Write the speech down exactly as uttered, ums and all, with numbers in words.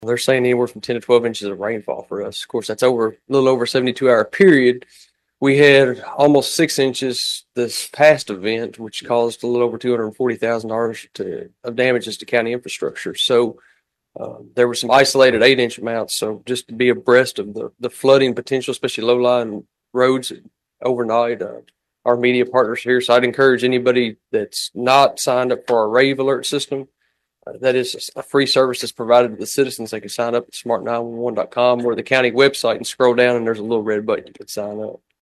They're saying anywhere from ten to twelve inches of rainfall for us. Of course, that's over a little over seventy-two hour period. We had almost six inches this past event, which caused a little over two hundred forty thousand dollars to of damages to county infrastructure. So uh, there were some isolated eight inch amounts. So just to be abreast of the, the flooding potential, especially low lying roads overnight, uh, our media partners here. So I'd encourage anybody that's not signed up for our rave alert system. Uh, that is a free service that's provided to the citizens. They can sign up at smart nine one one dot com or the county website and scroll down, and there's a little red button you can sign up.